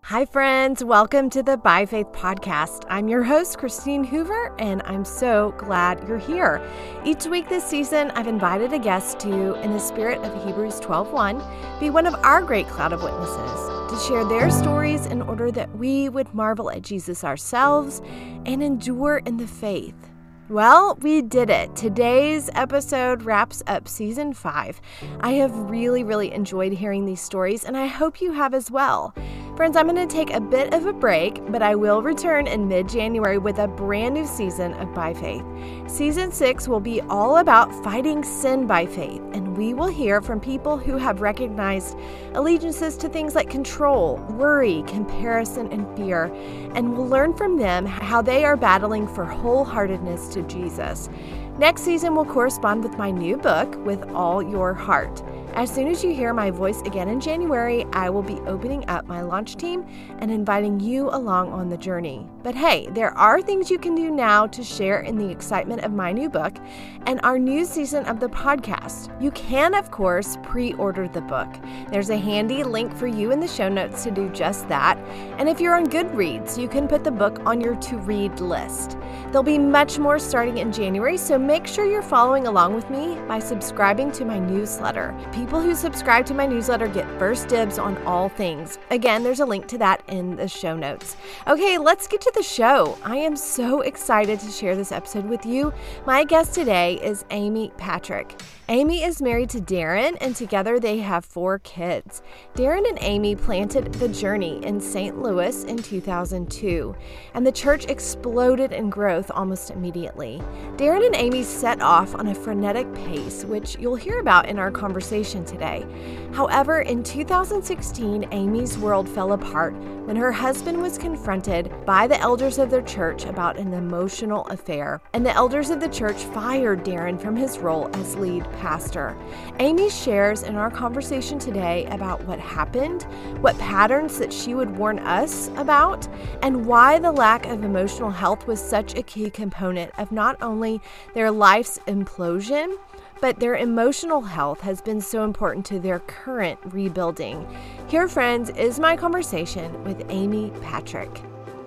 Hi, friends. Welcome to the By Faith podcast. I'm your host, Christine Hoover, and I'm so glad you're here. Each week this season, I've invited a guest to, in the spirit of Hebrews 12:1, be one of our great cloud of witnesses to share their stories in order that we would marvel at Jesus ourselves and endure in the faith. Well, we did it. Today's episode wraps up season 5. I have really enjoyed hearing these stories, and I hope you have as well. Friends, I'm going to take a bit of a break, but I will return in mid-January with a brand new season of By Faith. Season 6 will be all about fighting sin by faith, and we will hear from people who have recognized allegiances to things like control, worry, comparison, and fear, and we'll learn from them how they are battling for wholeheartedness to Jesus. Next season will correspond with my new book, With All Your Heart. As soon as you hear my voice again in January, I will be opening up my launch team and inviting you along on the journey. But hey, there are things you can do now to share in the excitement of my new book and our new season of the podcast. You can, of course, pre-order the book. There's a handy link for you in the show notes to do just that. And if you're on Goodreads, you can put the book on your to-read list. There'll be much more starting in January, so make sure you're following along with me by subscribing to my newsletter. People who subscribe to my newsletter get first dibs on all things. Again, there's a link to that in the show notes. Okay, let's get to the show. I am so excited to share this episode with you. My guest today is Amy Patrick. Amy is married to Darren, and together they have 4 kids. Darren and Amy planted The Journey in St. Louis in 2002, and the church exploded in growth almost immediately. Darren and Amy set off on a frenetic pace, which you'll hear about in our conversation today. However, in 2016, Amy's world fell apart when her husband was confronted by the elders of their church about an emotional affair, and the elders of the church fired Darren from his role as lead pastor. Amy shares in our conversation today about what happened, what patterns that she would warn us about, and why the lack of emotional health was such a key component of not only their life's implosion, but their emotional health has been so important to their current rebuilding. Here, friends, is my conversation with Amy Patrick.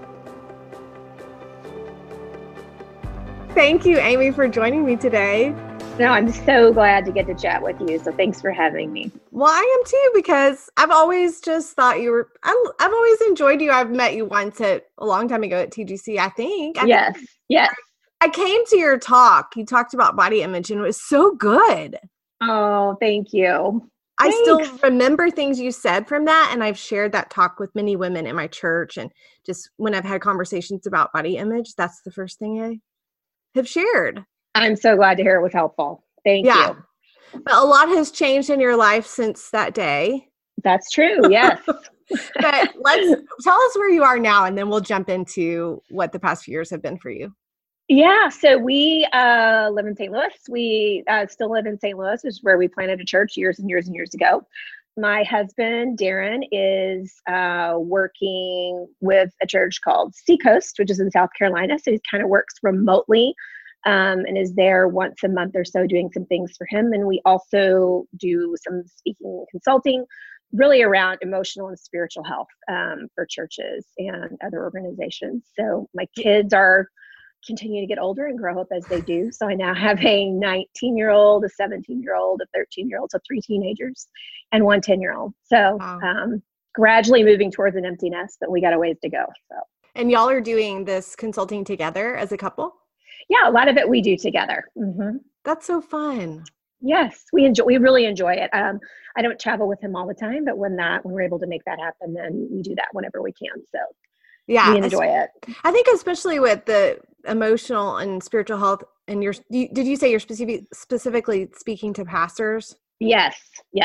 Thank you, Amy, for joining me today. No, I'm so glad to get to chat with you. So thanks for having me. Well, I am too, because I've always just thought you were, I've always enjoyed you. I've met you once a long time ago at TGC, I think. Yes. I came to your talk. You talked about body image, and it was so good. Oh, thank you. I still remember things you said from that, and I've shared that talk with many women in my church, and just when I've had conversations about body image, that's the first thing I have shared. I'm so glad to hear it was helpful. Thank you. But a lot has changed in your life since that day. That's true. Yes. But let's tell us where you are now, and then we'll jump into what the past few years have been for you. Yeah. So we live in St. Louis. We still live in St. Louis, which is where we planted a church years and years and years ago. My husband, Darren, is working with a church called Seacoast, which is in South Carolina. So he kind of works remotely and is there once a month or so doing some things for him. And we also do some speaking and consulting really around emotional and spiritual health for churches and other organizations. So my kids are continuing to get older and grow up as they do. So I now have a 19-year-old, a 17-year-old, a 13-year-old, so 3 teenagers and 1 10-year-old. So gradually moving towards an empty nest, but we got a ways to go. So. And y'all are doing this consulting together as a couple? Yeah, a lot of it we do together. Mm-hmm. That's so fun. Yes, we really enjoy it. I don't travel with him all the time, but when we're able to make that happen, then we do that whenever we can. So yeah, we enjoy it. I think especially with the emotional and spiritual health, and did you say you're specifically speaking to pastors? Yes.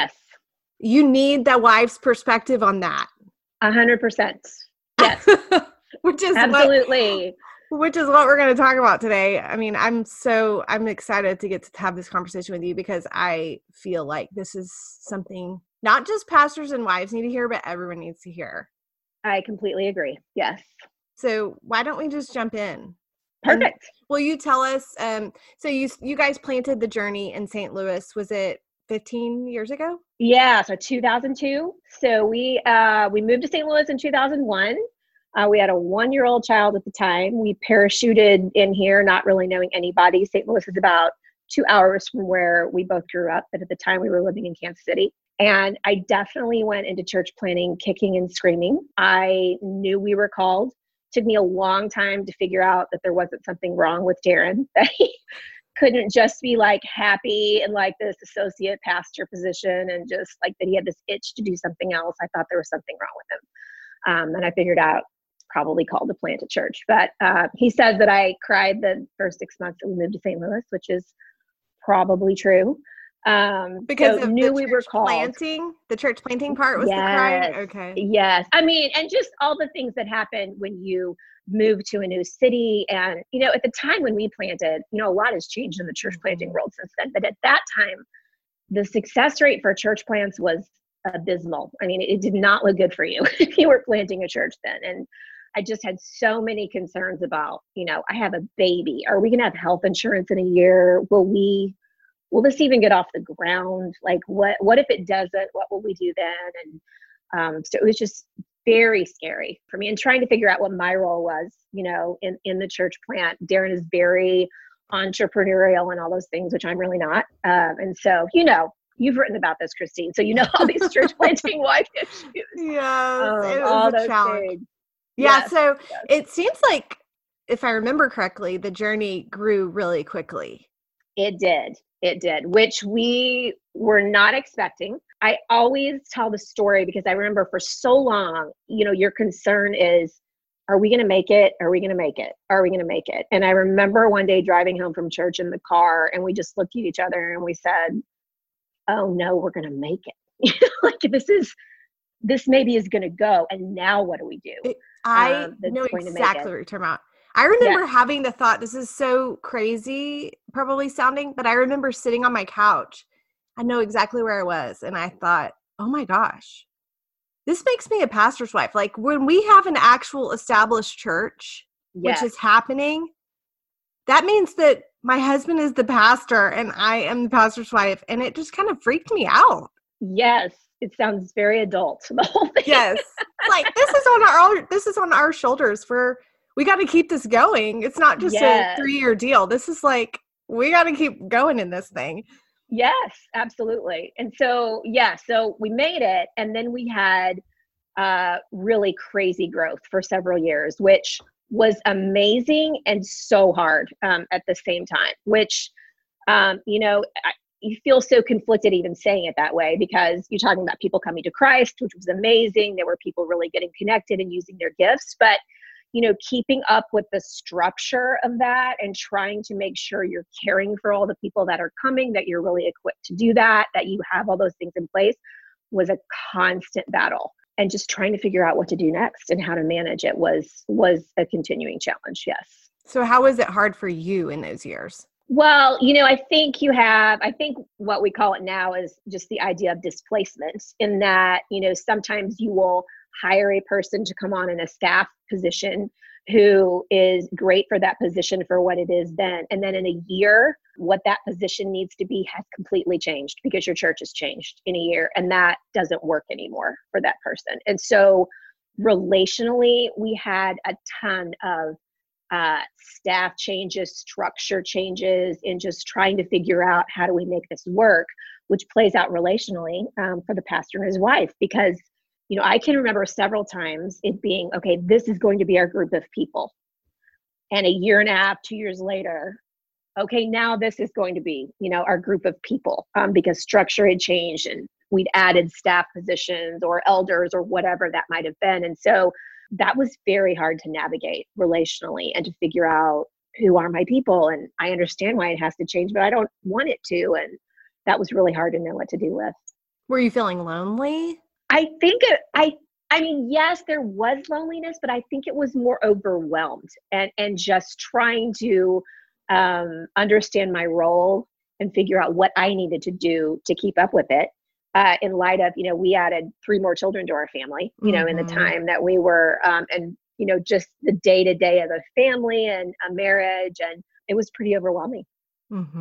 You need the wife's perspective on that. 100%. Yes. Which is absolutely. Which is what we're going to talk about today. I mean, I'm excited to get to have this conversation with you, because I feel like this is something not just pastors and wives need to hear, but everyone needs to hear. I completely agree. Yes. So why don't we just jump in? Perfect. And will you tell us, so you guys planted The Journey in St. Louis. Was it 15 years ago? Yeah, so 2002. So we moved to St. Louis in 2001. We had a 1-year-old child at the time. We parachuted in here, not really knowing anybody. St. Louis is about 2 hours from where we both grew up, but at the time we were living in Kansas City. And I definitely went into church planting kicking and screaming. I knew we were called. Took me a long time to figure out that there wasn't something wrong with Darren, that he couldn't just be like happy in like this associate pastor position and just like that he had this itch to do something else. I thought there was something wrong with him. And I figured out probably called to plant a church. But he says that I cried the first 6 months that we moved to St. Louis, which is probably true. Because so of knew the we were church called. planting, the church planting part was the crying. Okay. Yes. I mean, and just all the things that happen when you move to a new city. And, at the time when we planted, a lot has changed in the church planting world since then. But at that time, the success rate for church plants was abysmal. I mean, it did not look good for you if you were planting a church then. And I just had so many concerns about, I have a baby. Are we going to have health insurance in a year? Will this even get off the ground? Like, what if it doesn't? What will we do then? And so it was just very scary for me, and trying to figure out what my role was, in the church plant. Darren is very entrepreneurial and all those things, which I'm really not. And so, you've written about this, Christine, so all these church planting wife issues. Yes, it all was a those challenge. things. Yeah, Yes, so yes. it seems like, if I remember correctly, the journey grew really quickly. It did, which we were not expecting. I always tell the story because I remember for so long, your concern is, are we going to make it? Are we going to make it? Are we going to make it? And I remember one day driving home from church in the car, and we just looked at each other and we said, oh no, we're going to make it. Like this maybe is going to go. And now what do we do? I know exactly what you're talking about. I remember having the thought, this is so crazy, probably sounding, but I remember sitting on my couch. I know exactly where I was. And I thought, oh my gosh, this makes me a pastor's wife. Like when we have an actual established church, which is happening, that means that my husband is the pastor and I am the pastor's wife. And it just kind of freaked me out. Yes. It sounds very adult, the whole thing. Yes. Like this is on our shoulders we got to keep this going. It's not just a 3-year deal. This is like, we got to keep going in this thing. Yes, absolutely. And so, so we made it. And then we had really crazy growth for several years, which was amazing and so hard at the same time, which, you feel so conflicted even saying it that way, because you're talking about people coming to Christ, which was amazing. There were people really getting connected and using their gifts, but keeping up with the structure of that and trying to make sure you're caring for all the people that are coming, that you're really equipped to do that you have all those things in place, was a constant battle. And just trying to figure out what to do next and how to manage it was a continuing challenge. Yes. So how was it hard for you in those years? Well, I think what we call it now is just the idea of displacement, in that, sometimes you will hire a person to come on in a staff position who is great for that position for what it is then. And then in a year, what that position needs to be has completely changed because your church has changed in a year, and that doesn't work anymore for that person. And so relationally, we had a ton of staff changes, structure changes, and just trying to figure out how do we make this work, which plays out relationally for the pastor and his wife. Because, I can remember several times it being, okay, this is going to be our group of people. And a year and a half, 2 years later, okay, now this is going to be, our group of people because structure had changed and we'd added staff positions or elders or whatever that might have been. And so that was very hard to navigate relationally and to figure out who are my people. And I understand why it has to change, but I don't want it to. And that was really hard to know what to do with. Were you feeling lonely? I think yes, there was loneliness, but I think it was more overwhelmed and just trying to understand my role and figure out what I needed to do to keep up with it. In light of, we added 3 more children to our family, in the time that we were, and, just the day-to-day of a family and a marriage. And it was pretty overwhelming. Mm-hmm.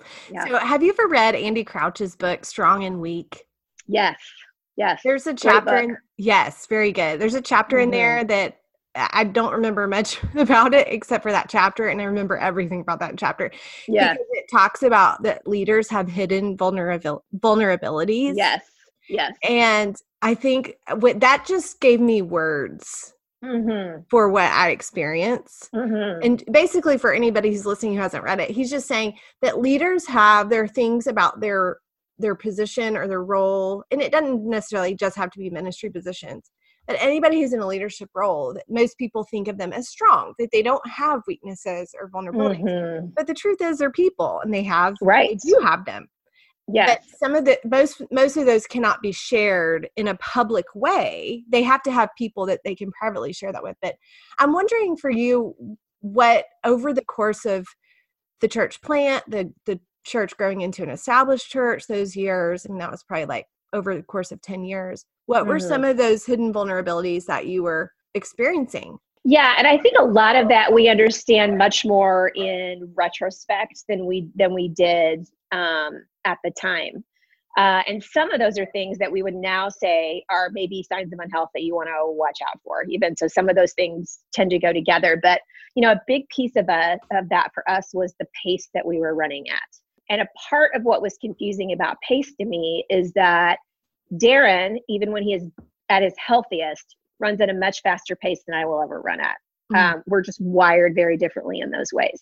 Yeah. So have you ever read Andy Crouch's book, Strong and Weak? Yes. Yes. There's a chapter yes, very good. There's a chapter in there that I don't remember much about it except for that chapter, and I remember everything about that chapter. Yeah. Because it talks about that leaders have hidden vulnerabilities. Yes. Yes. And I think that just gave me words for what I experience. And basically for anybody who's listening who hasn't read it, he's just saying that leaders have their things about their position or their role. And it doesn't necessarily just have to be ministry positions, but anybody who's in a leadership role, that most people think of them as strong, that they don't have weaknesses or vulnerabilities. But the truth is they're people and they do have them. Yes. But some of most of those cannot be shared in a public way. They have to have people that they can privately share that with. But I'm wondering for you, what over the course of the church plant, the church growing into an established church those years, and that was probably like over the course of 10 years, what were some of those hidden vulnerabilities that you were experiencing? Yeah, and I think a lot of that we understand much more in retrospect than we did at the time. And some of those are things that we would now say are maybe signs of unhealth that you want to watch out for. Even so, some of those things tend to go together. But a big piece of that for us was the pace that we were running at. And a part of what was confusing about pace to me is that Darren, even when he is at his healthiest, runs at a much faster pace than I will ever run at. We're just wired very differently in those ways.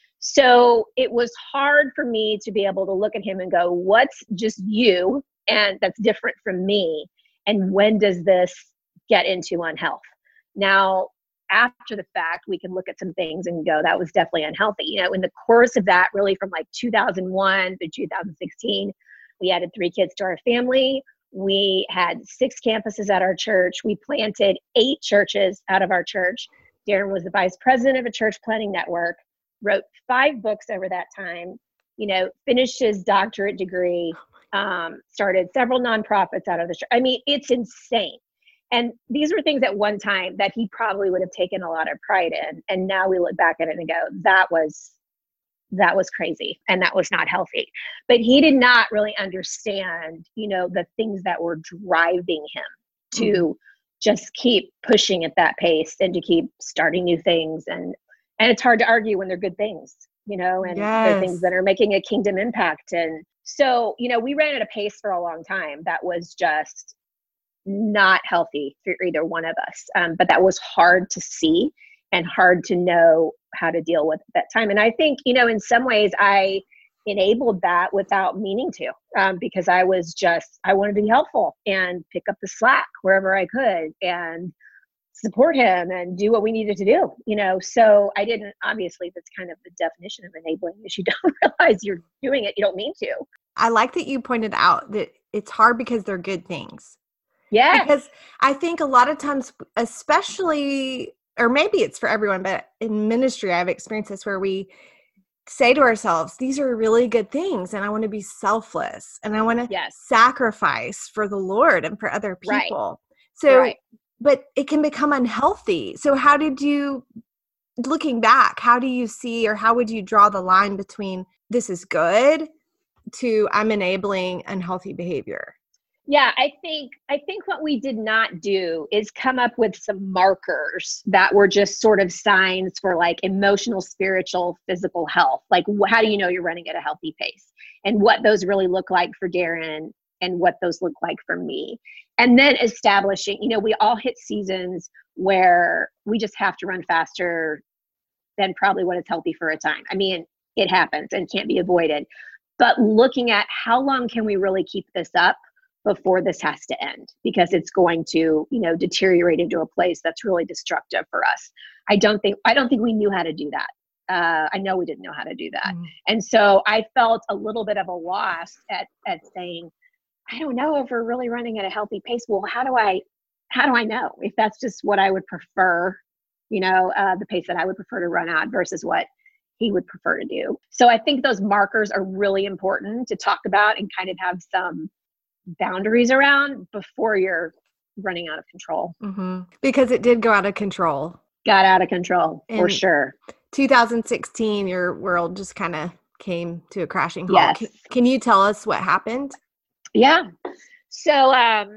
So it was hard for me to be able to look at him and go, what's just you and that's different from me? And when does this get into unhealth? Now, after the fact, we can look at some things and go, that was definitely unhealthy. In the course of that, really from like 2001 to 2016, we added 3 kids to our family. We had 6 campuses at our church. We planted 8 churches out of our church. Darren was the vice president of a church planting network, wrote 5 books over that time, finished his doctorate degree, started several nonprofits out of the church. I mean, it's insane. And these were things at one time that he probably would have taken a lot of pride in. And now we look back at it and go, that was crazy. And that was not healthy. But he did not really understand, the things that were driving him to just keep pushing at that pace and to keep starting new things. And it's hard to argue when they're good things, and they're things that are making a kingdom impact. And so, we ran at a pace for a long time that was just not healthy for either one of us. But that was hard to see and hard to know how to deal with at that time. And I think, in some ways I enabled that without meaning to, because I wanted to be helpful and pick up the slack wherever I could and support him and do what we needed to do, so I didn't, obviously that's kind of the definition of enabling is you don't realize you're doing it. You don't mean to. I like that you pointed out that it's hard because they're good things. Yeah. Because I think a lot of times, especially, or maybe it's for everyone, but in ministry, I've experienced this where we say to ourselves, these are really good things. And I want to be selfless and I want to sacrifice for the Lord and for other people. But it can become unhealthy. So how did you, looking back, how do you see, or how would you draw the line between this is good to I'm enabling unhealthy behavior? Yeah, I think what we did not do is come up with some markers that were just sort of signs for like emotional, spiritual, physical health. Like, how do you know you're running at a healthy pace? And what those really look like for Darren and what those look like for me. And then establishing, we all hit seasons where we just have to run faster than probably what is healthy for a time. I mean, it happens and can't be avoided. But looking at how long can we really keep this up before this has to end, because it's going to, deteriorate into a place that's really destructive for us. I don't think we knew how to do that. I know we didn't know how to do that. And so I felt a little bit of a loss at saying, I don't know if we're really running at a healthy pace. Well, how do I know if that's just what I would prefer, the pace that I would prefer to run at versus what he would prefer to do. So I think those markers are really important to talk about and kind of have some boundaries around before you're running out of control. Because it did go out of control. Got out of control, for sure. 2016, your world just kind of came to a crashing halt. Yes. Can you tell us what happened? Yeah. So,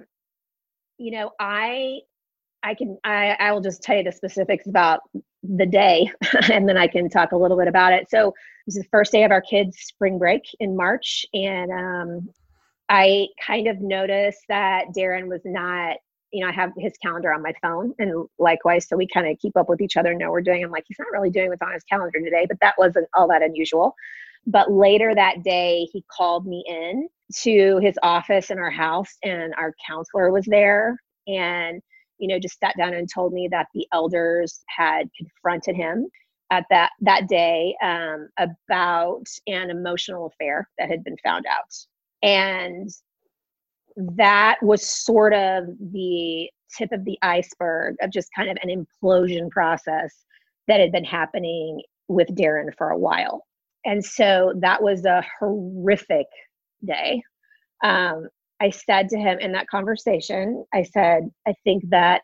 I will just tell you the specifics about the day and then I can talk a little bit about it. So it was the first day of our kids' spring break in March. And I kind of noticed that Darren was not, I have his calendar on my phone and likewise. So we kind of keep up with each other and know what we're doing. I'm like, he's not really doing what's on his calendar today, but that wasn't all that unusual. But later that day, he called me in to his office in our house and our counselor was there and, just sat down and told me that the elders had confronted him at that day about an emotional affair that had been found out. And that was sort of the tip of the iceberg of just kind of an implosion process that had been happening with Darren for a while. And so that was a horrific day. I said to him in that conversation, I said, I think that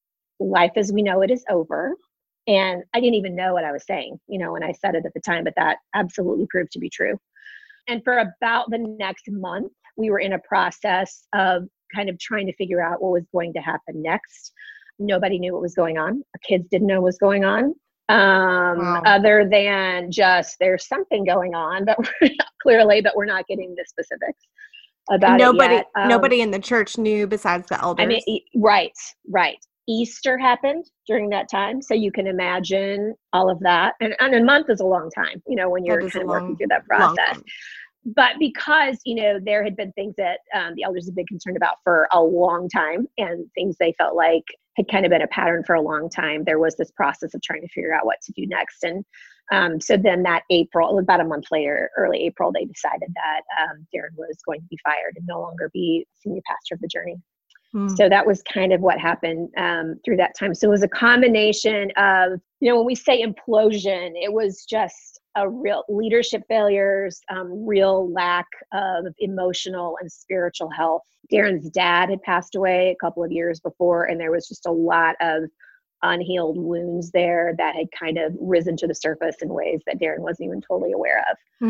life as we know it is over. And I didn't even know what I was saying, when I said it at the time, but that absolutely proved to be true. And for about the next month, we were in a process of kind of trying to figure out what was going to happen next. Nobody knew what was going on. Our kids didn't know what was going on. Wow. Other than just there's something going on, but we're not getting the specifics about it yet. Nobody in the church knew besides the elders. Right. Easter happened during that time. So you can imagine all of that. And a month is a long time, when you're kind of working through that process. But because, there had been things that the elders had been concerned about for a long time and things they felt like had kind of been a pattern for a long time, there was this process of trying to figure out what to do next. And so then that April, about a month later, early April, they decided that Darren was going to be fired and no longer be senior pastor of the Journey. So that was kind of what happened through that time. So it was a combination of, when we say implosion, it was just a real leadership failures, real lack of emotional and spiritual health. Darren's dad had passed away a couple of years before, and there was just a lot of unhealed wounds there that had kind of risen to the surface in ways that Darren wasn't even totally aware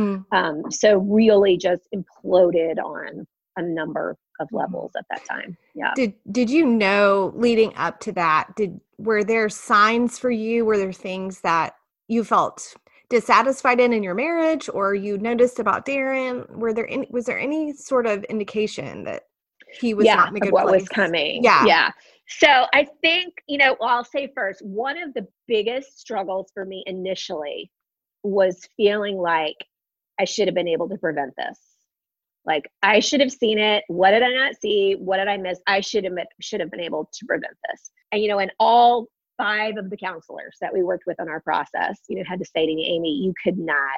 of. So really just imploded on a number of levels at that time. Yeah. Did you know leading up to that, were there signs for you? Were there things that you felt dissatisfied in your marriage or you noticed about Darren? Was there any sort of indication that he was not in a good what place? Was coming? Yeah. So I think, I'll say first, one of the biggest struggles for me initially was feeling like I should have been able to prevent this. Like I should have seen it. What did I not see? What did I miss? I should have been able to prevent this. And, and all 5 of the counselors that we worked with on our process, had to say to me, Amy, you could not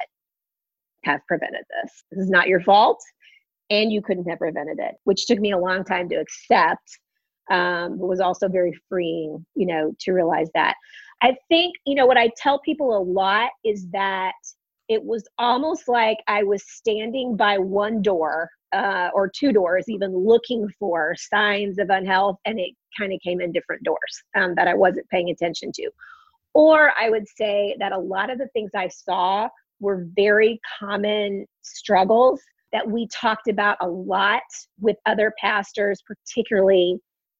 have prevented this. This is not your fault. And you couldn't have prevented it, which took me a long time to accept, but was also very freeing, to realize that. I think, what I tell people a lot is that it was almost like I was standing by one door or 2 doors, even looking for signs of unhealth, and it kind of came in different doors that I wasn't paying attention to. Or I would say that a lot of the things I saw were very common struggles that we talked about a lot with other pastors, particularly,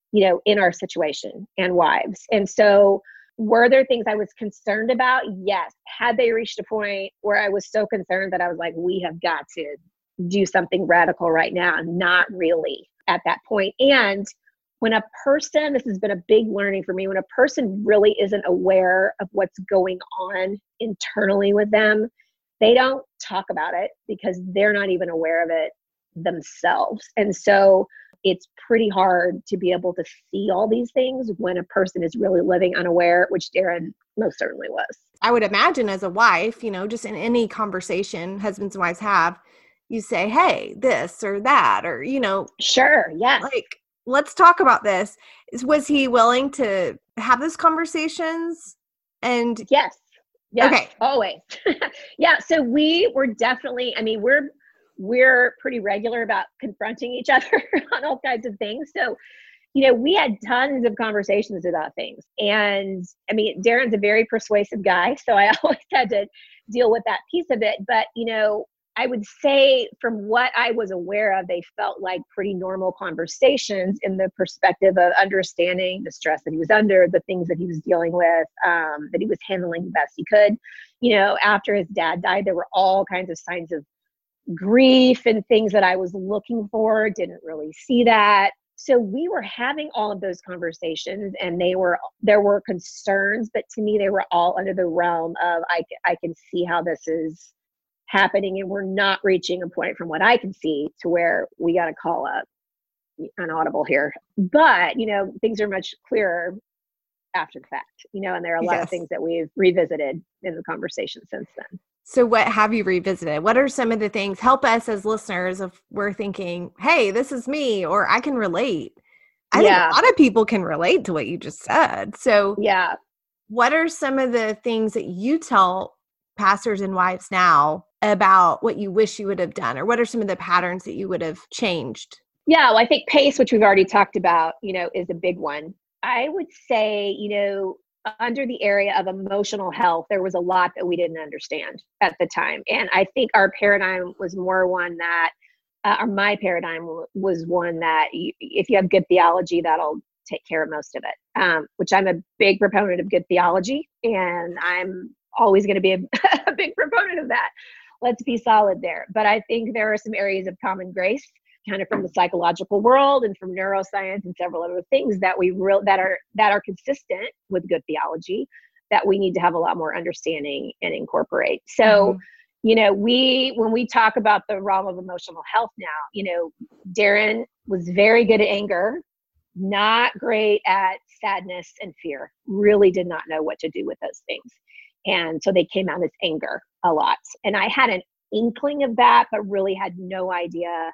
in our situation and wives. And so were there things I was concerned about? Yes. Had they reached a point where I was so concerned that I was like, we have got to do something radical right now? Not really at that point. And when a person, this has been a big learning for me, when a person really isn't aware of what's going on internally with them, they don't talk about it because they're not even aware of it themselves. And so it's pretty hard to be able to see all these things when a person is really living unaware, which Darren most certainly was. I would imagine as a wife, just in any conversation husbands and wives have, you say, hey, this or that, or, Sure. Yeah. Like, let's talk about this. Was he willing to have those conversations? And yes. Okay. Always. Yeah. So we were definitely, we're pretty regular about confronting each other on all kinds of things. So, we had tons of conversations about things. And Darren's a very persuasive guy. So I always had to deal with that piece of it. But, I would say from what I was aware of, they felt like pretty normal conversations in the perspective of understanding the stress that he was under, the things that he was dealing with, that he was handling the best he could. After his dad died, there were all kinds of signs of grief and things that I was looking for, didn't really see that. So we were having all of those conversations, and there were concerns, but to me, they were all under the realm of, I can see how this is happening, and we're not reaching a point from what I can see to where we got to call up an audible here. But, things are much clearer after the fact, and there are a lot of things that we've revisited in the conversation since then. So what have you revisited? What are some of the things? Help us as listeners if we're thinking, hey, this is me, or I can relate. I think a lot of people can relate to what you just said. So what are some of the things that you tell pastors and wives now about what you wish you would have done? Or what are some of the patterns that you would have changed? Yeah, well, I think pace, which we've already talked about, is a big one. I would say, under the area of emotional health, there was a lot that we didn't understand at the time. And I think our paradigm was more one that, or my paradigm was one that if you have good theology, that'll take care of most of it, which I'm a big proponent of good theology. And I'm always going to be a big proponent of that. Let's be solid there. But I think there are some areas of common grace, kind of from the psychological world and from neuroscience and several other things that that are consistent with good theology that we need to have a lot more understanding and incorporate. So, when we talk about the realm of emotional health now, Darren was very good at anger, not great at sadness and fear, really did not know what to do with those things. And so they came out as anger a lot. And I had an inkling of that, but really had no idea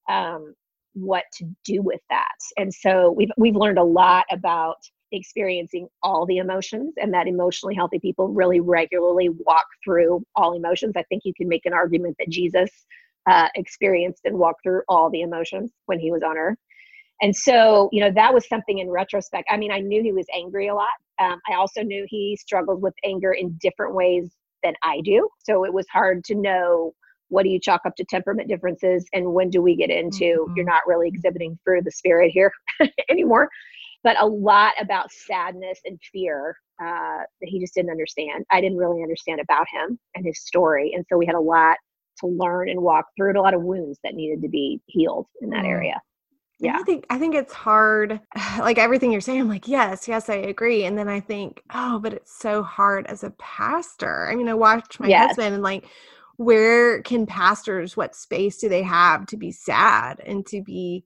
what to do with that. And so we've learned a lot about experiencing all the emotions, and that emotionally healthy people really regularly walk through all emotions. I think you can make an argument that Jesus experienced and walked through all the emotions when he was on earth. And so, that was something in retrospect. I mean, I knew he was angry a lot. I also knew he struggled with anger in different ways than I do. So it was hard to know, what do you chalk up to temperament differences, and when do we get into you're not really exhibiting through the spirit here anymore? But a lot about sadness and fear that he just didn't understand. I didn't really understand about him and his story. And so we had a lot to learn and walk through, and a lot of wounds that needed to be healed in that area. Yeah. I think it's hard. Like everything you're saying, I'm like, yes, I agree. And then I think, but it's so hard as a pastor. I mean, I watch my husband and like, where can pastors, what space do they have to be sad and to be,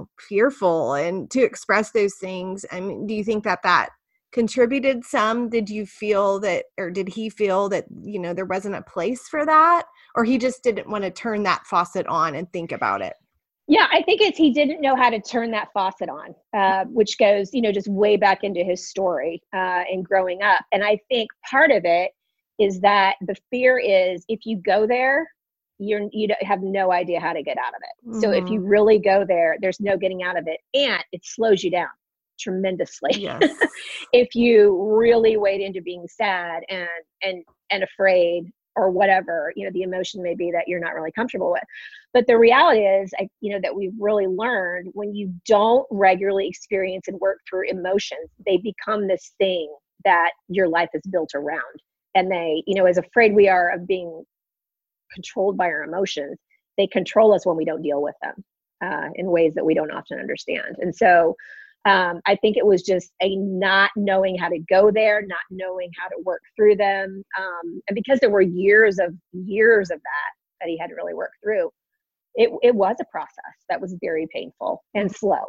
fearful and to express those things? I mean, do you think that contributed some? Did you feel that, or did he feel that, there wasn't a place for that, or he just didn't want to turn that faucet on and think about it? Yeah, I think he didn't know how to turn that faucet on, which goes, just way back into his story and growing up. And I think part of it is that the fear is, if you go there, you have no idea how to get out of it. So if you really go there, there's no getting out of it, and it slows you down tremendously. Yes. If you really wade into being sad and afraid, or whatever, the emotion may be that you're not really comfortable with. But the reality is, that we've really learned, when you don't regularly experience and work through emotions, they become this thing that your life is built around. And they, as afraid we are of being controlled by our emotions, they control us when we don't deal with them in ways that we don't often understand. And so I think it was just a not knowing how to go there, not knowing how to work through them. And because there were years of that he had to really work through, it was a process that was very painful and slow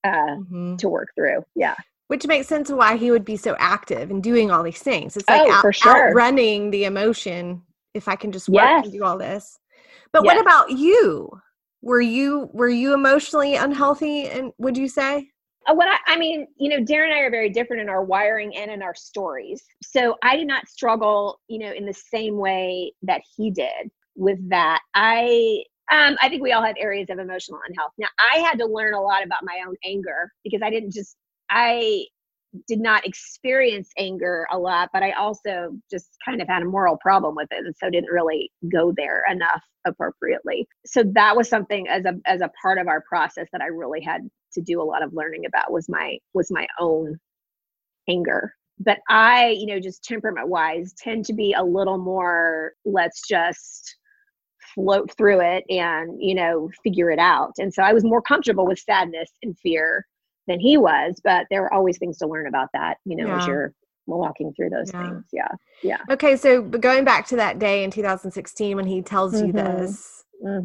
to work through. Yeah. Which makes sense why he would be so active and doing all these things. It's like for sure, outrunning the emotion. If I can just work and do all this. But what about you? Were you emotionally unhealthy? And would you say? Darren and I are very different in our wiring and in our stories. So I did not struggle, in the same way that he did with that. I think we all have areas of emotional unhealth. Now, I had to learn a lot about my own anger, because I did not experience anger a lot, but I also just kind of had a moral problem with it. And so didn't really go there enough appropriately. So that was something as a part of our process that I really had to do a lot of learning about was my own anger. But I, just temperament wise tend to be a little more, let's just float through it and, figure it out. And so I was more comfortable with sadness and fear than he was, but there are always things to learn about that, as you're walking through those things. Yeah. Yeah. Okay. So going back to that day in 2016, when he tells you this,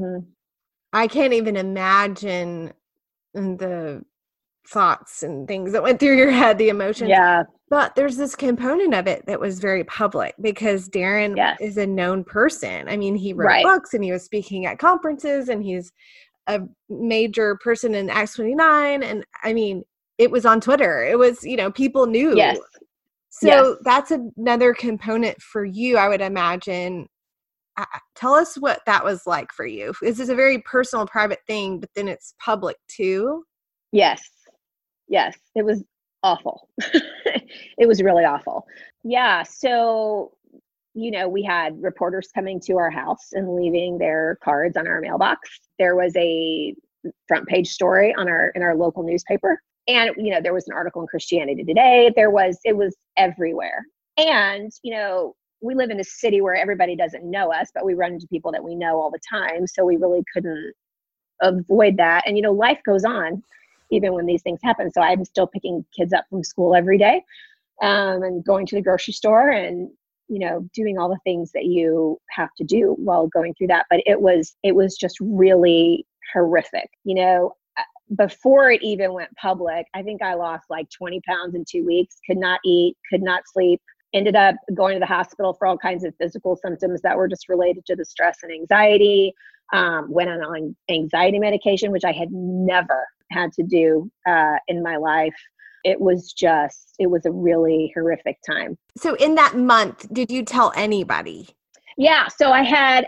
I can't even imagine the thoughts and things that went through your head, the emotions. Yeah. But there's this component of it that was very public because Darren is a known person. I mean, he wrote books and he was speaking at conferences and he's a major person in Acts 29. And I mean, it was on Twitter. It was, people knew. Yes. So that's another component for you, I would imagine. Tell us what that was like for you. This is a very personal, private thing, but then it's public too. Yes. Yes. It was awful. It was really awful. Yeah. So, we had reporters coming to our house and leaving their cards on our mailbox. There was a front page story in our local newspaper. And, there was an article in Christianity Today. It was everywhere. And, we live in a city where everybody doesn't know us, but we run into people that we know all the time. So we really couldn't avoid that. And, life goes on even when these things happen. So I'm still picking kids up from school every day, and going to the grocery store and, doing all the things that you have to do while going through that. But it was just really horrific. Before it even went public, I think I lost like 20 pounds in 2 weeks, could not eat, could not sleep, ended up going to the hospital for all kinds of physical symptoms that were just related to the stress and anxiety, went on anxiety medication, which I had never had to do in my life. It was a really horrific time. So in that month, did you tell anybody? Yeah. So I had,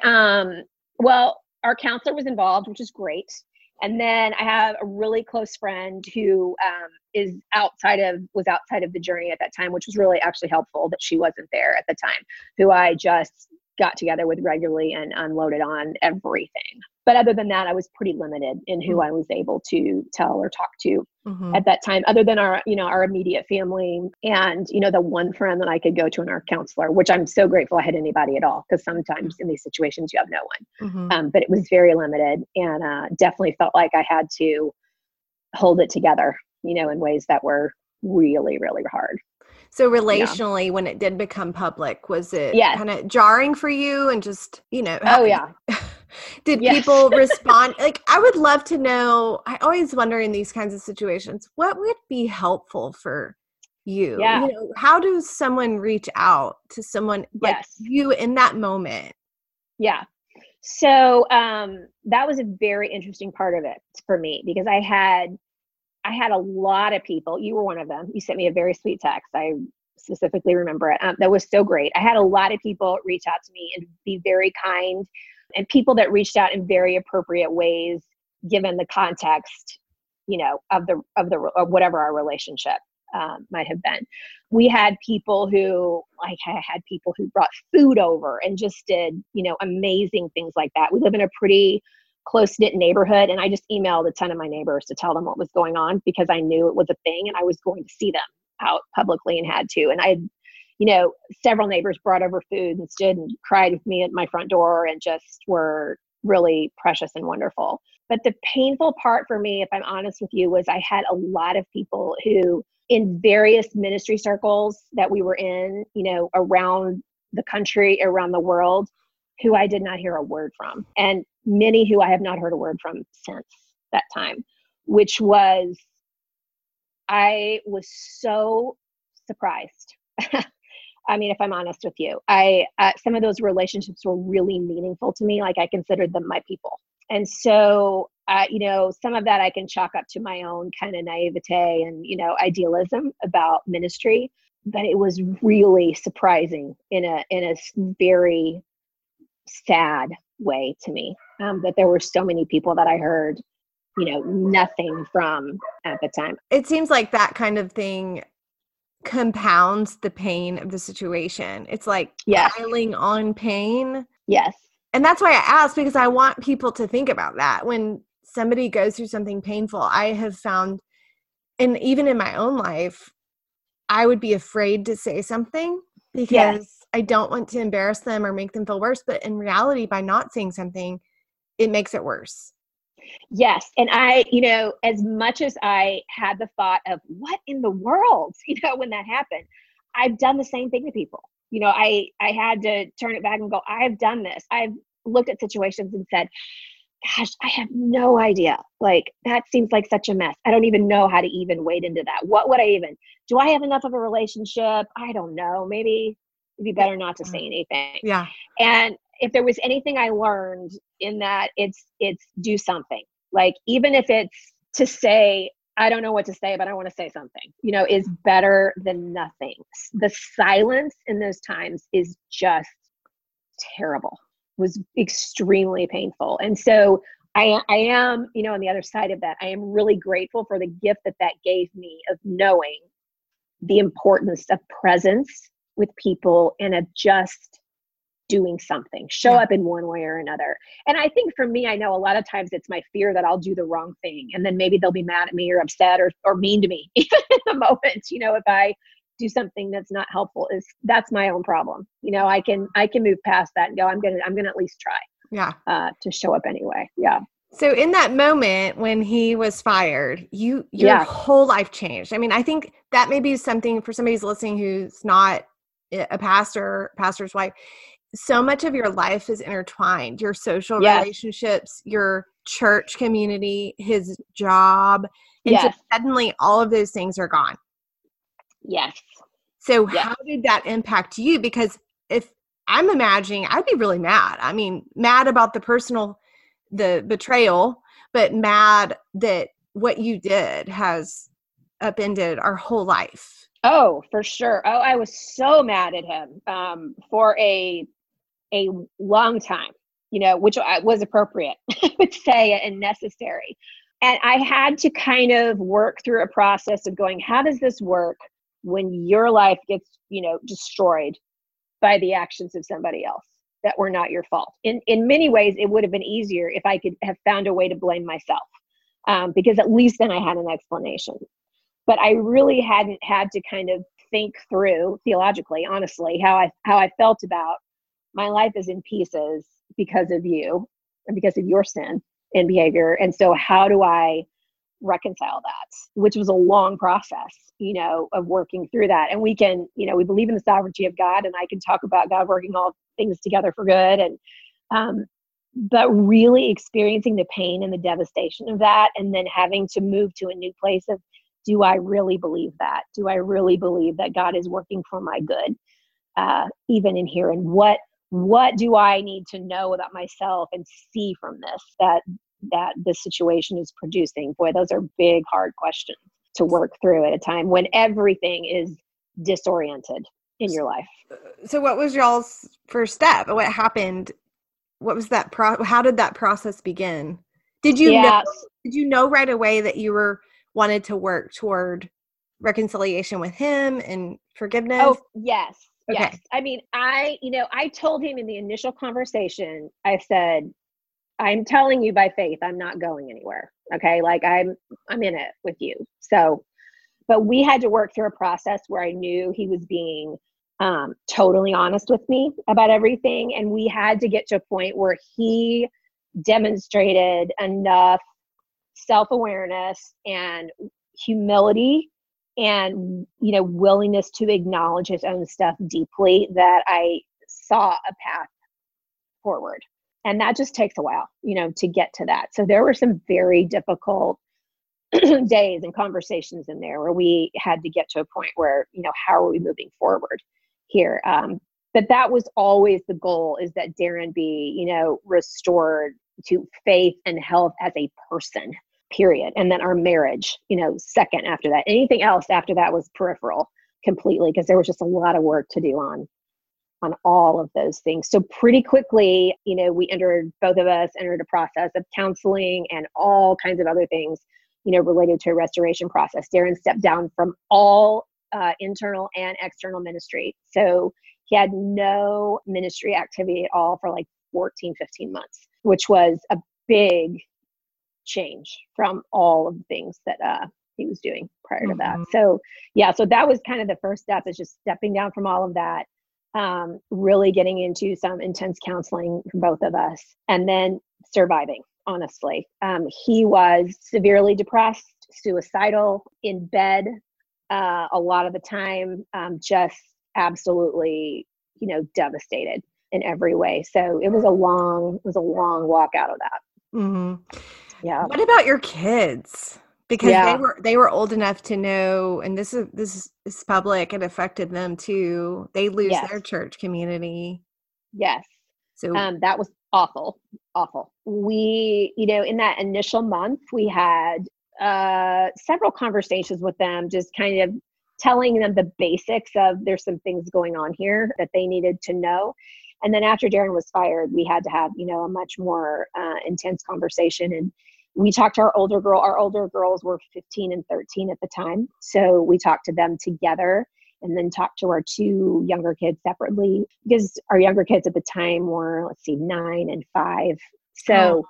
our counselor was involved, which is great. And then I have a really close friend who was outside of the journey at that time, which was really actually helpful that she wasn't there at the time, who I just got together with regularly and unloaded on everything. But other than that, I was pretty limited in who I was able to tell or talk to at that time, other than our immediate family and, the one friend that I could go to and our counselor, which I'm so grateful I had anybody at all, because sometimes in these situations you have no one. But it was very limited and definitely felt like I had to hold it together, in ways that were really, really hard. So relationally, when it did become public, was it kind of jarring for you and just, Oh, yeah. Did people respond? Like, I would love to know, I always wonder in these kinds of situations, what would be helpful for you? Yeah. How does someone reach out to someone like you in that moment? Yeah. So that was a very interesting part of it for me, because I had a lot of people. You were one of them. You sent me a very sweet text. I specifically remember it. That was so great. I had a lot of people reach out to me and be very kind, and people that reached out in very appropriate ways, given the context, of whatever our relationship might have been. We had people who, I had people who brought food over and just did, amazing things like that. We live in a pretty close-knit neighborhood, and I just emailed a ton of my neighbors to tell them what was going on, because I knew it was a thing and I was going to see them out publicly and had to. And I had, several neighbors brought over food and stood and cried with me at my front door and just were really precious and wonderful. But the painful part for me, if I'm honest with you, was I had a lot of people who, in various ministry circles that we were in, around the country, around the world, who I did not hear a word from, and many who I have not heard a word from since that time, which was, I was so surprised. I mean, if I'm honest with you, some of those relationships were really meaningful to me. Like, I considered them my people. And so, some of that I can chalk up to my own kind of naivete and, idealism about ministry, but it was really surprising in a very sad way to me, that there were so many people that I heard, nothing from at the time. It seems like that kind of thing compounds the pain of the situation. It's like Yes. piling on pain. Yes. And that's why I asked, because I want people to think about that. When somebody goes through something painful, I have found, and even in my own life, I would be afraid to say something because I don't want to embarrass them or make them feel worse. But in reality, by not saying something, it makes it worse. Yes. And I, as much as I had the thought of what in the world, when that happened, I've done the same thing to people. I had to turn it back and go, I've done this. I've looked at situations and said, gosh, I have no idea. Like, that seems like such a mess. I don't even know how to even wade into that. What would do I have enough of a relationship? I don't know. Maybe it'd be better not to say anything. Yeah. And if there was anything I learned in that, it's do something. Like, even if it's to say, I don't know what to say, but I want to say something, is better than nothing. The silence in those times is just terrible. Was extremely painful. And so I am, on the other side of that, I am really grateful for the gift that gave me of knowing the importance of presence with people and of just doing something, show up in one way or another. And I think for me, I know a lot of times it's my fear that I'll do the wrong thing. And then maybe they'll be mad at me or upset or mean to me, even in the moment, if I do something that's not helpful. That's my own problem. I can move past that and go, I'm going to at least try to show up anyway. Yeah. So in that moment when he was fired, your whole life changed. I mean, I think that may be something for somebody who's listening who's not a pastor's wife. So much of your life is intertwined, your social relationships, your church community, his job. And so suddenly all of those things are gone. Yes. So how did that impact you? Because if I'm imagining, I'd be really mad. I mean, mad about the betrayal, but mad that what you did has upended our whole life. Oh, for sure. Oh, I was so mad at him for a long time, which was appropriate, I would say, and necessary. And I had to kind of work through a process of going, how does this work when your life gets, destroyed by the actions of somebody else that were not your fault? In many ways, it would have been easier if I could have found a way to blame myself, because at least then I had an explanation. But I really hadn't had to kind of think through theologically, honestly, how I felt about my life is in pieces because of you and because of your sin and behavior. And so how do I reconcile that? Which was a long process, of working through that. And we can, we believe in the sovereignty of God, and I can talk about God working all things together for good. And, but really experiencing the pain and the devastation of that, and then having to move to a new place of, do I really believe that? Do I really believe that God is working for my good, even in here? And what do I need to know about myself and see from this that this situation is producing? Boy, those are big, hard questions to work through at a time when everything is disoriented in your life. So what was y'all's first step? What happened? What was that how did that process begin? Did you know right away that you wanted to work toward reconciliation with him and forgiveness? Oh, yes. Okay. Yes. I mean, I told him in the initial conversation, I said, I'm telling you by faith, I'm not going anywhere. Okay. Like I'm in it with you. So, but we had to work through a process where I knew he was being totally honest with me about everything. And we had to get to a point where he demonstrated enough self-awareness and humility and, willingness to acknowledge his own stuff deeply that I saw a path forward. And that just takes a while, to get to that. So there were some very difficult days and conversations in there where we had to get to a point where, how are we moving forward here? But that was always the goal, is that Darren be, restored to faith and health as a person, period. And then our marriage, second after that. Anything else after that was peripheral completely, because there was just a lot of work to do on all of those things. So pretty quickly, both of us entered a process of counseling and all kinds of other things, related to a restoration process. Darren stepped down from all internal and external ministry. So he had no ministry activity at all for like 14, 15 months, which was a big change from all of the things that he was doing prior to that. So so that was kind of the first step, is just stepping down from all of that, really getting into some intense counseling for both of us, and then surviving, honestly. He was severely depressed, suicidal, in bed a lot of the time, just absolutely, devastated in every way. So it was a long walk out of that. Mm-hmm. Yeah. What about your kids? Because they were old enough to know, and this is public, it affected them too. They lose their church community. Yes. So that was awful. We, in that initial month, we had several conversations with them, just kind of telling them the basics of, there's some things going on here that they needed to know. And then after Darren was fired, we had to have, a much more intense conversation. And we talked to our older girls were 15 and 13 at the time. So we talked to them together, and then talked to our two younger kids separately, because our younger kids at the time were, 9 and 5. So,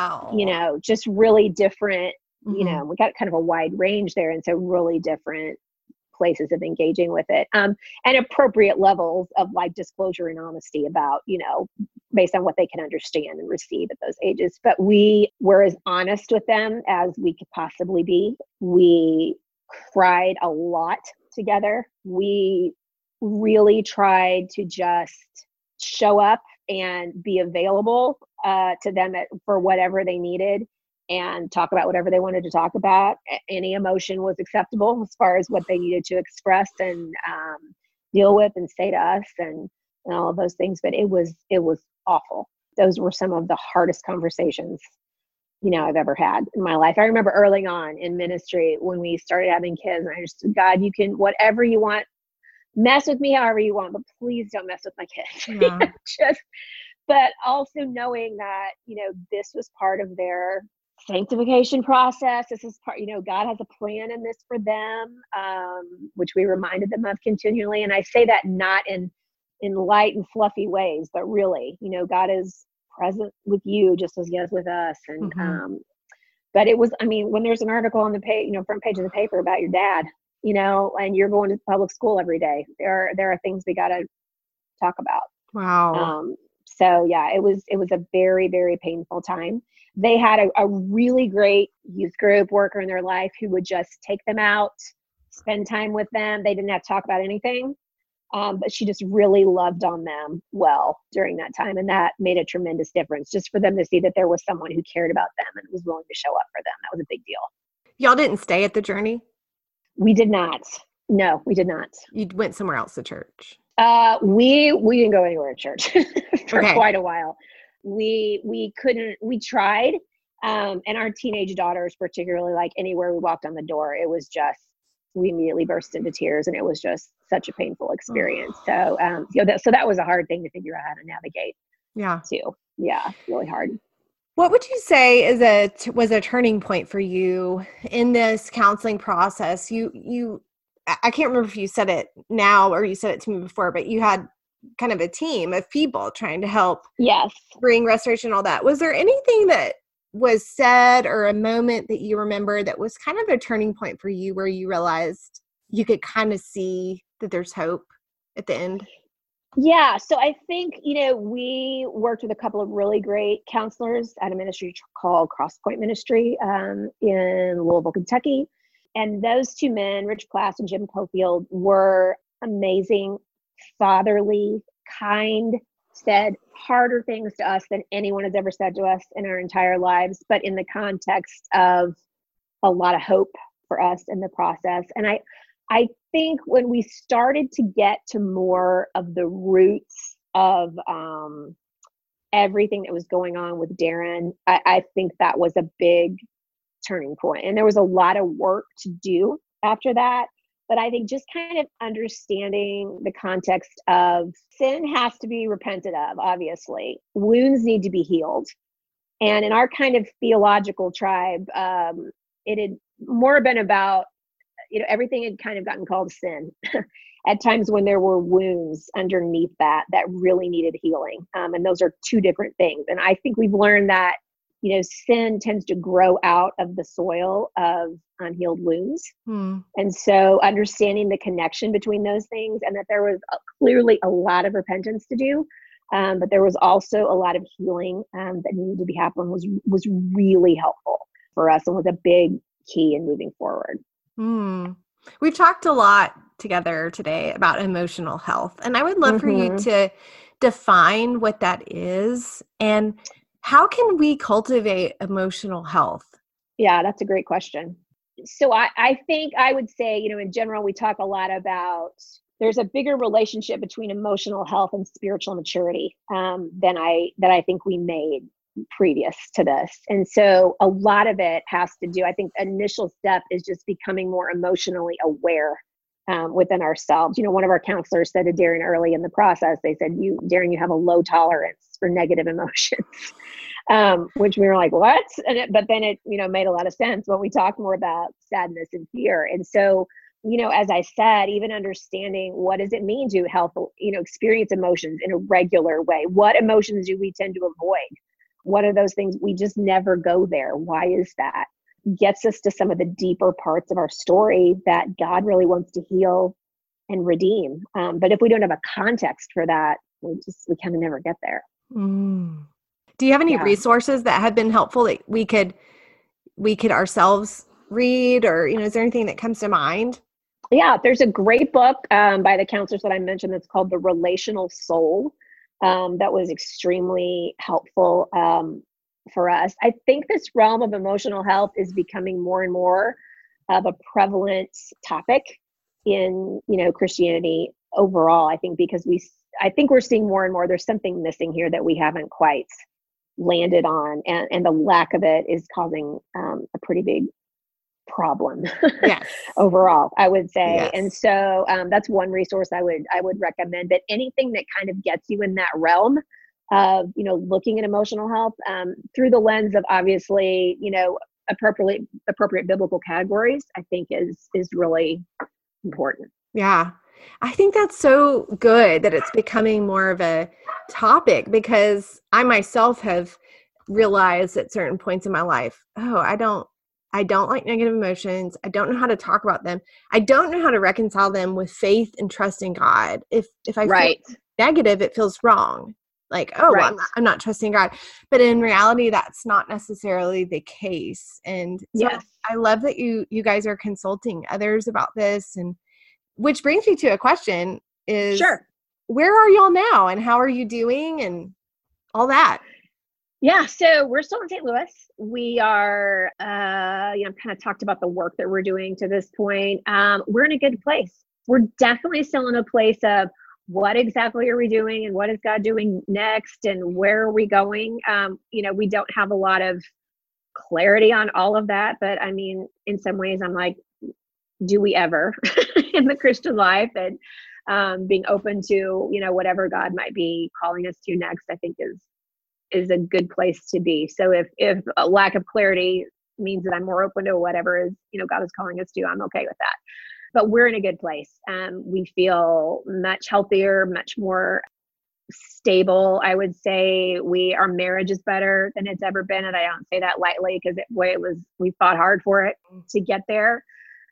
just really different, we got kind of a wide range there. And so really different places of engaging with it, and appropriate levels of like disclosure and honesty about, based on what they can understand and receive at those ages. But we were as honest with them as we could possibly be. We cried a lot together. We really tried to just show up and be available to them for whatever they needed, and talk about whatever they wanted to talk about. Any emotion was acceptable as far as what they needed to express and deal with and say to us, and all of those things. But it was awful. Those were some of the hardest conversations, I've ever had in my life. I remember early on in ministry when we started having kids, and I just, God, you can, whatever you want, mess with me however you want, but please don't mess with my kids. Yeah. But also knowing that, this was part of their sanctification process. This is part, God has a plan in this for them, which we reminded them of continually. And I say that not in light and fluffy ways, but really, God is present with you just as he is with us. And but it was, when there's an article on the page, front page of the paper about your dad, and you're going to public school every day, there are things we got to talk about. Wow. So yeah, it was a very, very painful time. They had a really great youth group worker in their life who would just take them out, spend time with them. They didn't have to talk about anything. But she just really loved on them well during that time. And that made a tremendous difference, just for them to see that there was someone who cared about them and was willing to show up for them. That was a big deal. Y'all didn't stay at the Journey? We did not. No, we did not. You went somewhere else to church? We didn't go anywhere to church for quite a while. We couldn't, we tried. And our teenage daughters, particularly, like anywhere we walked on the door, it was just, we immediately burst into tears, and it was just such a painful experience. So, so that was a hard thing to figure out how to navigate. Yeah. Too. Yeah. Really hard. What would you say was a turning point for you in this counseling process? I can't remember if you said it now or you said it to me before, but you had kind of a team of people trying to help bring restoration, all that. Was there anything that was said or a moment that you remember that was kind of a turning point for you, where you realized you could kind of see that there's hope at the end? Yeah. So I think, we worked with a couple of really great counselors at a ministry called Crosspoint Ministry in Louisville, Kentucky. And those two men, Rich Class and Jim Cofield, were amazing, fatherly, kind, said harder things to us than anyone has ever said to us in our entire lives, but in the context of a lot of hope for us in the process. And I think when we started to get to more of the roots of everything that was going on with Darren, I think that was a big turning point. And there was a lot of work to do after that. But I think just kind of understanding the context of sin has to be repented of, obviously. Wounds need to be healed. And in our kind of theological tribe, it had more been about, everything had kind of gotten called sin at times when there were wounds underneath that really needed healing. And those are two different things. And I think we've learned that, sin tends to grow out of the soil of unhealed wounds. And so understanding the connection between those things, and that there was clearly a lot of repentance to do, but there was also a lot of healing that needed to be happening was really helpful for us and was a big key in moving forward. We've talked a lot together today about emotional health, and I would love for you to define what that is and how can we cultivate emotional health? Yeah, that's a great question. So I think I would say, in general, we talk a lot about there's a bigger relationship between emotional health and spiritual maturity that I think we made previous to this. And so a lot of it has to do, I think the initial step is just becoming more emotionally aware within ourselves. One of our counselors said to Darren early in the process, they said, Darren, you have a low tolerance for negative emotions, which we were like, what? But then it, made a lot of sense when we talked more about sadness and fear. And so, as I said, even understanding what does it mean to experience emotions in a regular way? What emotions do we tend to avoid? What are those things we just never go there? Why is that? Gets us to some of the deeper parts of our story that God really wants to heal and redeem. But if we don't have a context for that, we kind of never get there. Do you have any resources that have been helpful that we could ourselves read, or, is there anything that comes to mind? Yeah, there's a great book by the counselors that I mentioned that's called The Relational Soul. That was extremely helpful for us. I think this realm of emotional health is becoming more and more of a prevalent topic in, Christianity overall. I think because we're seeing more and more, there's something missing here that we haven't quite landed on, and the lack of it is causing a pretty big problem overall, I would say. Yes. And so that's one resource I would recommend, but anything that kind of gets you in that realm of, looking at emotional health through the lens of obviously, appropriate biblical categories, I think is really important. Yeah. I think that's so good that it's becoming more of a topic, because I myself have realized at certain points in my life, I don't like negative emotions. I don't know how to talk about them. I don't know how to reconcile them with faith and trust in God. If I feel negative, it feels wrong. Like, well, I'm not trusting God. But in reality, that's not necessarily the case. And so I love that you guys are consulting others about this. And which brings me to a question is, where are y'all now and how are you doing and all that? Yeah, so we're still in St. Louis. We are, kind of talked about the work that we're doing to this point. We're in a good place. We're definitely still in a place of what exactly are we doing and what is God doing next and where are we going? We don't have a lot of clarity on all of that, but I mean, in some ways I'm like, do we ever in the Christian life? And being open to, whatever God might be calling us to next, I think is a good place to be. So if a lack of clarity means that I'm more open to whatever is, God is calling us to, I'm okay with that. But we're in a good place. We feel much healthier, much more stable. I would say our marriage is better than it's ever been. And I don't say that lightly because we fought hard for it to get there.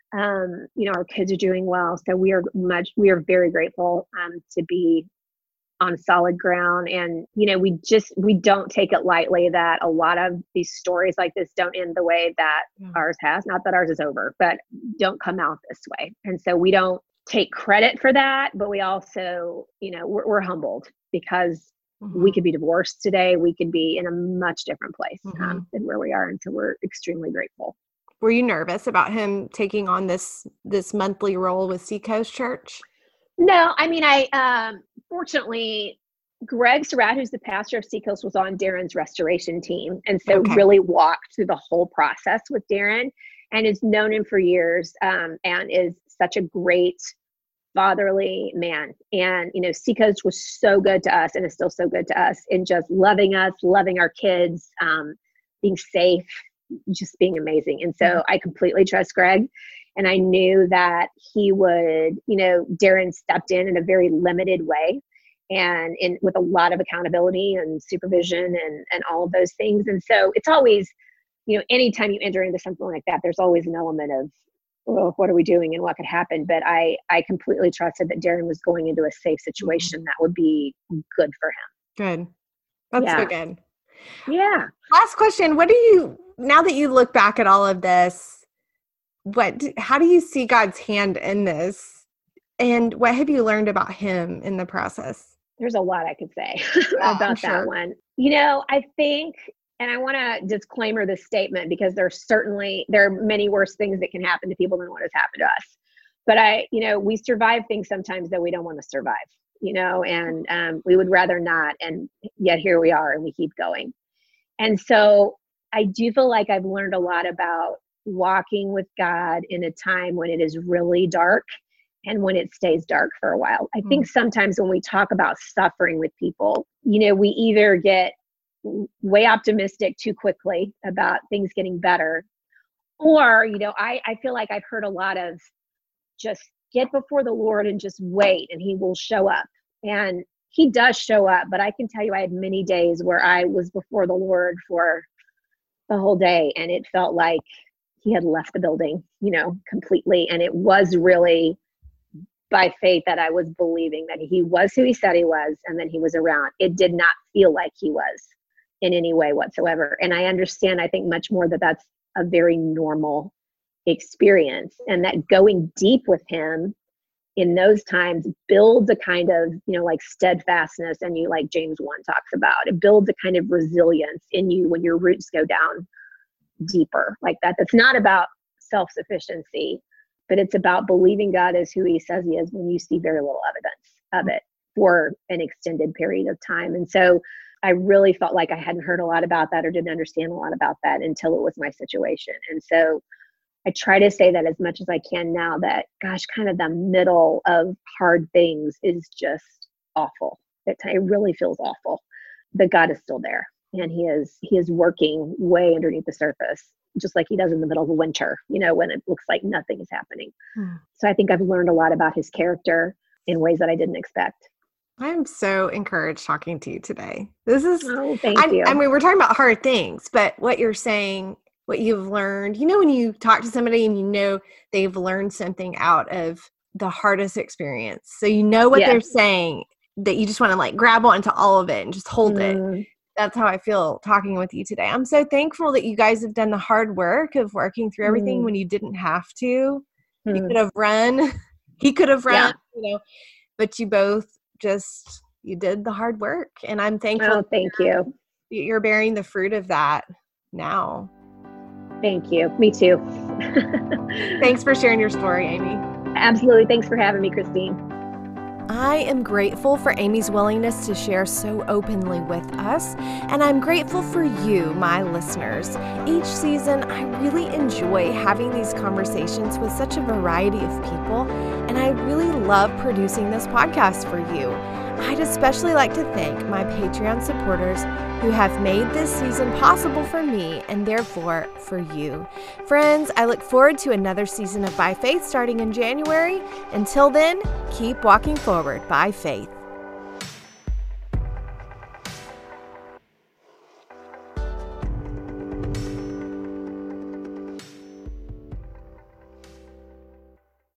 Our kids are doing well. So we are very grateful to be on solid ground. And, we don't take it lightly that a lot of these stories like this don't end the way that ours has. Not that ours is over, but don't come out this way. And so we don't take credit for that, but we also, we're humbled because we could be divorced today. We could be in a much different place than where we are. And so we're extremely grateful. Were you nervous about him taking on this monthly role with Seacoast Church? No, I mean, fortunately, Greg Surratt, who's the pastor of Seacoast, was on Darren's restoration team. And so really walked through the whole process with Darren and has known him for years and is such a great fatherly man. And, Seacoast was so good to us and is still so good to us in just loving us, loving our kids, being safe, just being amazing. And so I completely trust Greg. And I knew that he would, Darren stepped in a very limited way and with a lot of accountability and supervision and all of those things. And so it's always, anytime you enter into something like that, there's always an element of, well, what are we doing and what could happen? But I completely trusted that Darren was going into a safe situation that would be good for him. Good. That's so good. Yeah. Last question. Now that you look back at all of this, how do you see God's hand in this? And what have you learned about him in the process? There's a lot I could say about that one. I think, and I want to disclaimer this statement because there are many worse things that can happen to people than what has happened to us. But we survive things sometimes that we don't want to survive, and we would rather not. And yet here we are and we keep going. And so I do feel like I've learned a lot about walking with God in a time when it is really dark and when it stays dark for a while. I think sometimes when we talk about suffering with people, we either get way optimistic too quickly about things getting better, or, I feel like I've heard a lot of just get before the Lord and just wait and he will show up. And he does show up, but I can tell you I had many days where I was before the Lord for the whole day and it felt like he had left the building, completely. And it was really by faith that I was believing that he was who he said he was and then he was around. It did not feel like he was in any way whatsoever. And I understand, I think much more that that's a very normal experience and that going deep with him in those times builds a kind of, like steadfastness and you, like James 1 talks about, it builds a kind of resilience in you when your roots go down deeper like that. That's not about self-sufficiency, but it's about believing God is who he says he is when you see very little evidence of it for an extended period of time. And so I really felt like I hadn't heard a lot about that or didn't understand a lot about that until it was my situation. And so I try to say that as much as I can now that, gosh, kind of the middle of hard things is just awful. It really feels awful, but God is still there and he is working way underneath the surface, just like he does in the middle of winter, when it looks like nothing is happening. So I think I've learned a lot about his character in ways that I didn't expect. I'm so encouraged talking to you today. This is, thank you. I mean, we're talking about hard things, but what you're saying, what you've learned, when you talk to somebody and they've learned something out of the hardest experience. So what they're saying, that you just want to like grab onto all of it and just hold it. That's how I feel talking with you today. I'm so thankful that you guys have done the hard work of working through everything when you didn't have to. You could have run. He could have run, but you both you did the hard work. And I'm thankful. Oh, thank you. You're bearing the fruit of that now. Thank you. Me too. Thanks for sharing your story, Amy. Absolutely. Thanks for having me, Christine. I am grateful for Amy's willingness to share so openly with us, and I'm grateful for you, my listeners. Each season, I really enjoy having these conversations with such a variety of people, and I really love producing this podcast for you. I'd especially like to thank my Patreon supporters who have made this season possible for me and therefore for you. Friends, I look forward to another season of By Faith starting in January. Until then, keep walking forward by faith.